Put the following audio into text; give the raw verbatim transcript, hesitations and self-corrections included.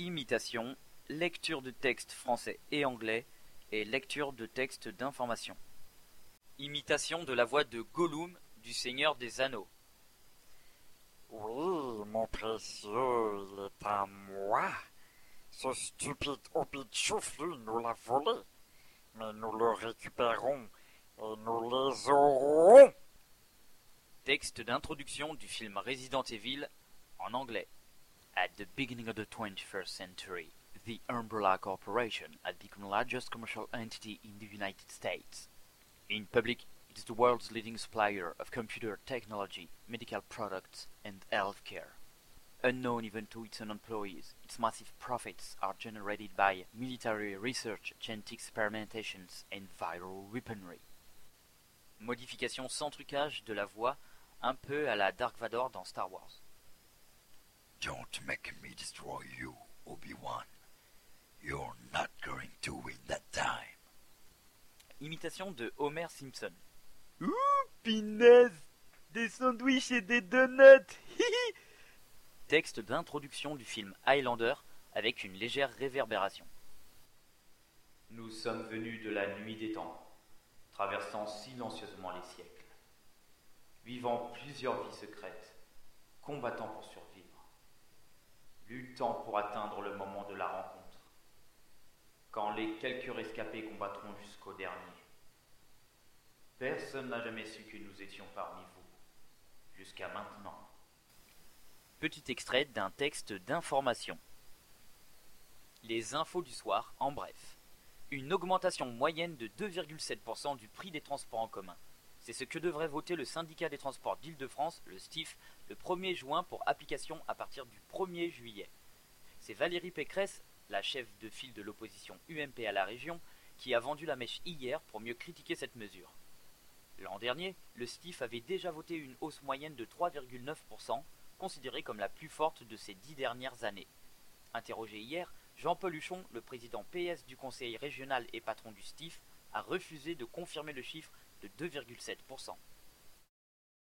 Imitation, lecture de texte français et anglais et lecture de texte d'information. Imitation de la voix de Gollum du Seigneur des Anneaux. Oui, mon précieux, il est à moi. Ce stupide hobbit choufflu nous l'a volé. Mais nous le récupérons et nous les aurons. Texte d'introduction du film Resident Evil en anglais. At the beginning of the twenty-first century, the Umbrella Corporation had become the largest commercial entity in the United States. In public, it is the world's leading supplier of computer technology, medical products, and healthcare. Unknown even to its own employees, its massive profits are generated by military research, genetic experimentations, and viral weaponry. Modification sans trucage de la voix, un peu à la Dark Vador dans Star Wars. Don't make me destroy you, Obi-Wan. You're not going to win that time. Imitation de Homer Simpson. Ouh, pinaise! Des sandwichs et des donuts! Hihi! Texte d'introduction du film Highlander avec une légère réverbération. Nous sommes venus de la nuit des temps, traversant silencieusement les siècles, vivant plusieurs vies secrètes, combattant pour survivre, luttant pour atteindre le moment de la rencontre, quand les quelques rescapés combattront jusqu'au dernier. Personne n'a jamais su que nous étions parmi vous, jusqu'à maintenant. Petit extrait d'un texte d'information. Les infos du soir, en bref. Une augmentation moyenne de deux virgule sept pour cent du prix des transports en commun. C'est ce que devrait voter le syndicat des transports d'Île-de-France, le S T I F, le premier juin pour application à partir du premier juillet. C'est Valérie Pécresse, la chef de file de l'opposition U M P à la région, qui a vendu la mèche hier pour mieux critiquer cette mesure. L'an dernier, le S T I F avait déjà voté une hausse moyenne de trois virgule neuf pour cent, considérée comme la plus forte de ces dix dernières années. Interrogé hier, Jean-Paul Huchon, le président P S du conseil régional et patron du S T I F, a refusé de confirmer le chiffre de deux virgule sept pour cent.